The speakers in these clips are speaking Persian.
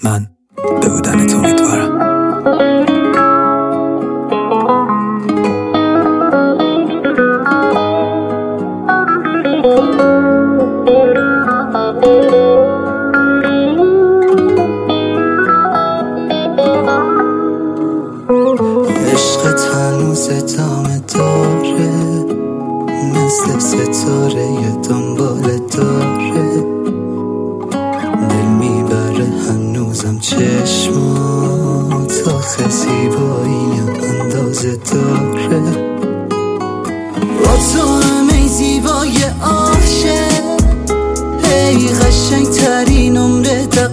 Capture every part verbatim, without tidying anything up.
من به بودنت امیدوارم. عشقت هنوز ادامه داره، مثل ستاره دنبال داره، دل میبره هنوزم چشمات، آخه زیبایی اندازه داره. با تو همه زیبای عاشق، ای قشنگ ترین عمر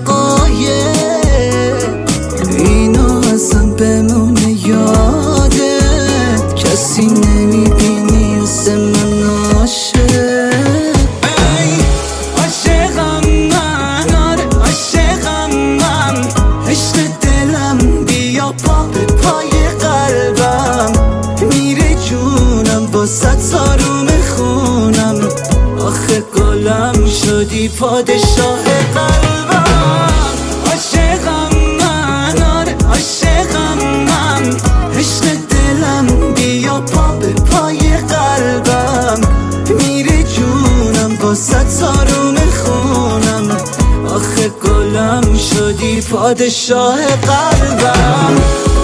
دقایق، اینو ازم بمونه یاده، کسی نمیبینی مثل من عاشق. ای عاشقم من، آره عاشقم من، عشق دلم بیا پا به پای قلبم، میره جونم با صد سارو میخونم، آخه گلم شدی پادشاه قلبم. عاشقم من، آره عاشقم من، عشق دلم بیا پا به پای قلبم، میره جونم با صد سارو میخونم، آخه گلم شدی پادشاه قلبم.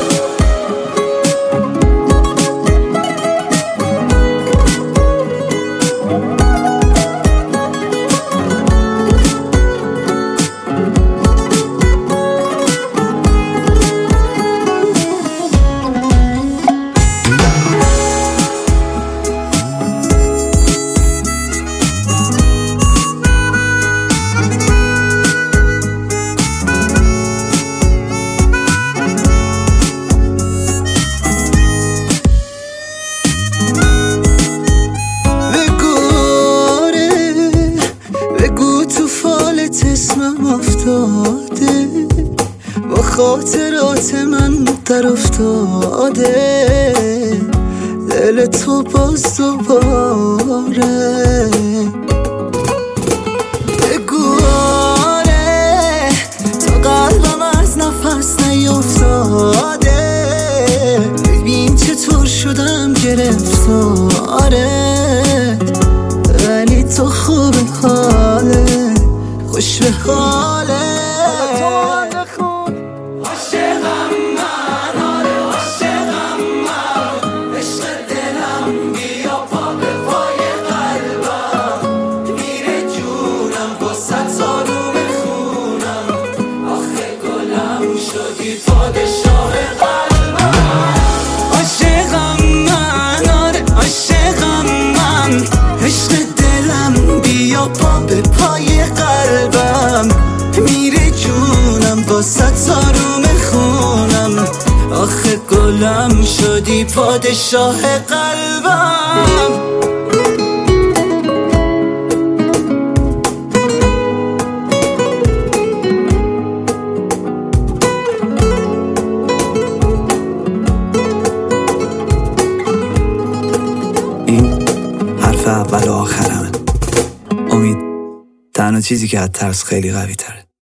اسمم افتاده، با خاطرات من در افتاده، دل تو باز دوباره. بگو آره، تا قلبم از نفس نیفتاده، ببین چطور شدم گرفتاره، ولی تو خوب حاله، خوش به حاله. عاشقم من، آره عاشقم من، عشق دلم بیا پا به پای قلبم، میره جونم با صد سارو میخونم، آخه گلم شدی پادشاه قلبم. عاشقم من، آره عاشقم من، عشق دلم بیا پا به پای قلبم، میره جونم با صد سارو میخونم، آخه گلم شدی پادشاه قلبم. این حرف اول و آخرمه. امید تنها چیزی که از ترس خیلی قوی تره.